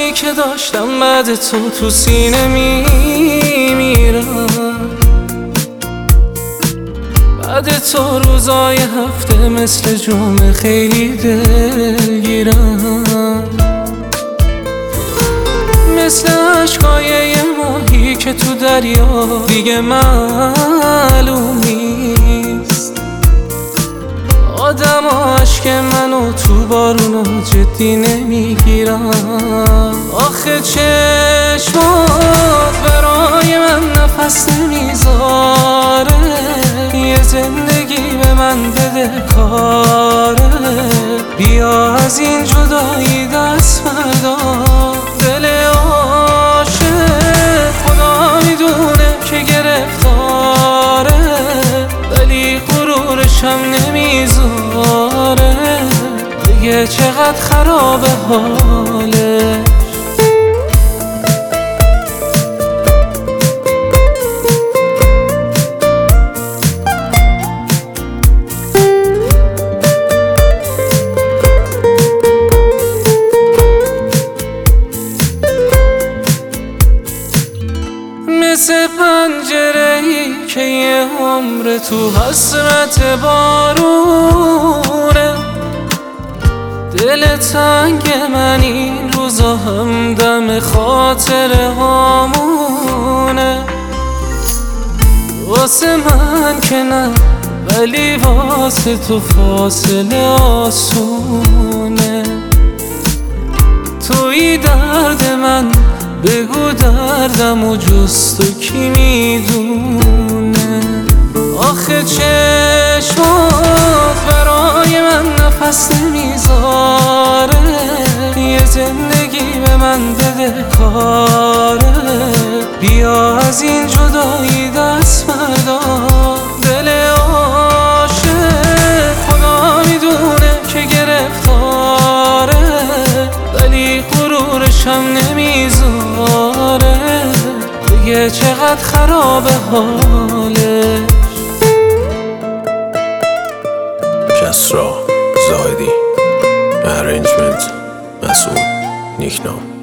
عشقایی که داشتم بعد تو سینه میمیرم. بعد تو روزای هفته مثل جمعه خیلی دلگیرم، مثل عشقای یه ماهی که تو دریا دیگه معلوم نیست. آدم عشق منو تو بارونا جدی نمیگیرم. آخه چشمات برای من نفس نمیذاره، یه زندگی به من بده کاره. بیا از این جدایی دست بردار، دل عاشق خدا میدونه که گرفتاره، ولی غرورشم نمیذاره دیگه چقدر خرابه حاله. مثل پنجره‌ای که یه عمر تو حسرت بارونه، دل تنگ من این روزا همدم خاطره هامونه. واسه من که نه، ولی واسه تو فاصله آسونه. توی درد من بگو دردم و جز تو کی میدونه. آخه چشمات برای من نفس نمیذاره، یه زندگی به من بده کاره. بیا از این جدایی دست بردار، دل عاشق خدا میدونه که گرفتاره، ولی غرورشم نمیذاره دیگه چقدر خرابه حاله. کسرا زاهدی، ارنجمنت مسعود نیکنام.